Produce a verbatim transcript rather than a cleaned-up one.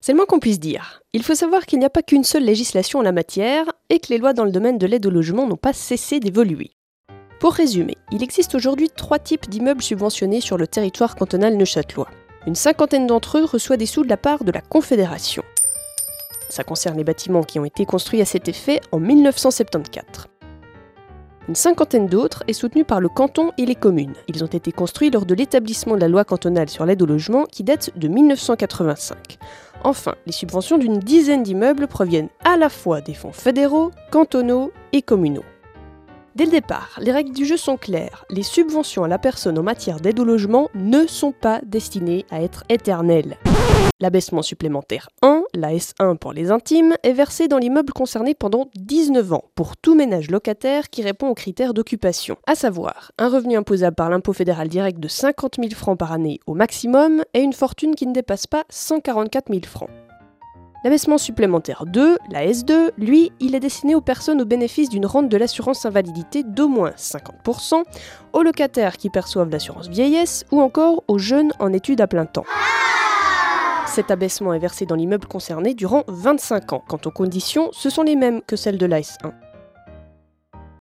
C'est le moins qu'on puisse dire. Il faut savoir qu'il n'y a pas qu'une seule législation en la matière et que les lois dans le domaine de l'aide au logement n'ont pas cessé d'évoluer. Pour résumer, il existe aujourd'hui trois types d'immeubles subventionnés sur le territoire cantonal neuchâtelois. Une cinquantaine d'entre eux reçoivent des sous de la part de la Confédération. Ça concerne les bâtiments qui ont été construits à cet effet en mille neuf cent soixante-quatorze. Une cinquantaine d'autres est soutenue par le canton et les communes. Ils ont été construits lors de l'établissement de la loi cantonale sur l'aide au logement qui date de mille neuf cent quatre-vingt-cinq. Enfin, les subventions d'une dizaine d'immeubles proviennent à la fois des fonds fédéraux, cantonaux et communaux. Dès le départ, les règles du jeu sont claires. Les subventions à la personne en matière d'aide au logement ne sont pas destinées à être éternelles. L'abaissement supplémentaire un, la S un pour les intimes, est versé dans l'immeuble concerné pendant dix-neuf ans pour tout ménage locataire qui répond aux critères d'occupation, à savoir un revenu imposable par l'impôt fédéral direct de cinquante mille francs par année au maximum et une fortune qui ne dépasse pas cent quarante-quatre mille francs. L'abaissement supplémentaire deux, la S deux, lui, il est destiné aux personnes au bénéfice d'une rente de l'assurance invalidité d'au moins cinquante pour cent, aux locataires qui perçoivent l'assurance vieillesse ou encore aux jeunes en études à plein temps. Cet abaissement est versé dans l'immeuble concerné durant vingt-cinq ans. Quant aux conditions, ce sont les mêmes que celles de l'A S un.